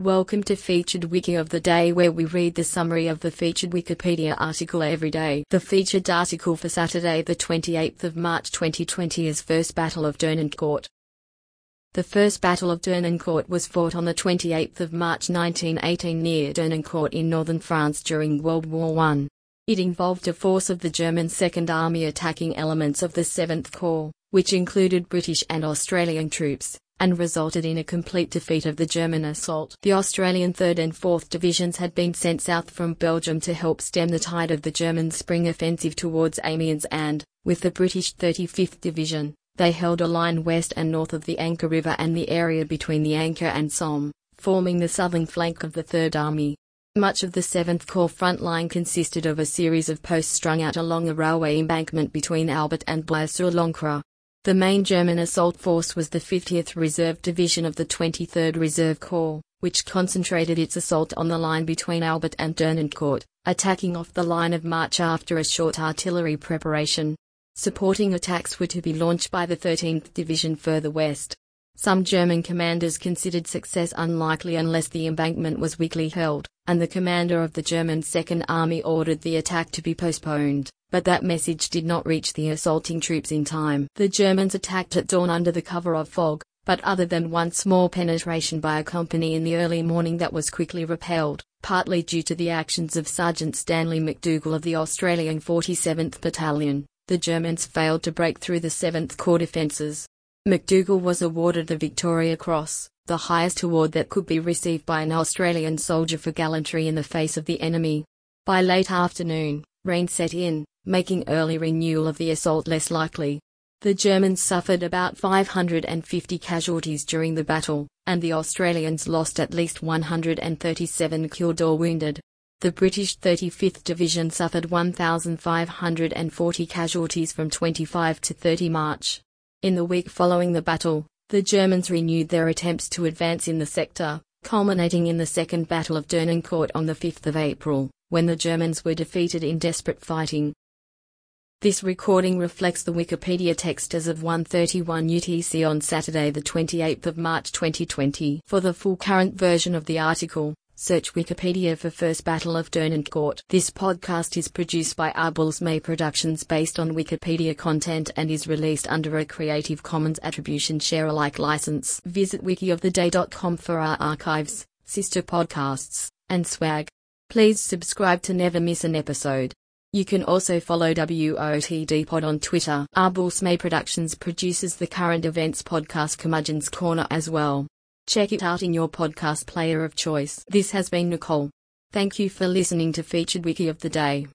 Welcome to Featured Wiki of the Day, where we read the summary of the featured Wikipedia article every day. The featured article for Saturday the 28th of March 2020 is First Battle of Dernancourt. The First Battle of Dernancourt was fought on the 28th of March 1918 near Dernancourt in northern France during World War I. It involved a force of the German Second Army attacking elements of the 7th Corps, which included British and Australian troops, and resulted in a complete defeat of the German assault. The Australian 3rd and 4th Divisions had been sent south from Belgium to help stem the tide of the German spring offensive towards Amiens and, with the British 35th Division, they held a line west and north of the Ancre River and the area between the Ancre and Somme, forming the southern flank of the Third Army. Much of the 7th Corps front line consisted of a series of posts strung out along a railway embankment between Albert and Blaye-sur-l'Ancre. The main German assault force was the 50th Reserve Division of the 23rd Reserve Corps, which concentrated its assault on the line between Albert and Dernancourt, attacking off the line of march after a short artillery preparation. Supporting attacks were to be launched by the 13th Division further west. Some German commanders considered success unlikely unless the embankment was weakly held, and the commander of the German Second Army ordered the attack to be postponed, but that message did not reach the assaulting troops in time. The Germans attacked at dawn under the cover of fog, but other than one small penetration by a company in the early morning that was quickly repelled, partly due to the actions of Sergeant Stanley McDougall of the Australian 47th Battalion, the Germans failed to break through the 7th Corps defences. McDougall was awarded the Victoria Cross, the highest award that could be received by an Australian soldier for gallantry in the face of the enemy. By late afternoon, rain set in, making early renewal of the assault less likely. The Germans suffered about 550 casualties during the battle, and the Australians lost at least 137 killed or wounded. The British 35th Division suffered 1,540 casualties from 25 to 30 March. In the week following the battle, the Germans renewed their attempts to advance in the sector, culminating in the Second Battle of Dernancourt on the 5th of April, when the Germans were defeated in desperate fighting. This recording reflects the Wikipedia text as of 1:31 UTC on Saturday the 28th of March 2020. For the full current version of the article, search Wikipedia for First Battle of Dernancourt. This podcast is produced by Arbels May Productions based on Wikipedia content and is released under a Creative Commons Attribution Share Alike license. Visit wikioftheday.com for our archives, sister podcasts, and swag. Please subscribe to never miss an episode. You can also follow WOTD Pod on Twitter. Arbels May Productions produces the current events podcast Curmudgeon's Corner as well. Check it out in your podcast player of choice. This has been Nicole. Thank you for listening to Featured Wiki of the Day.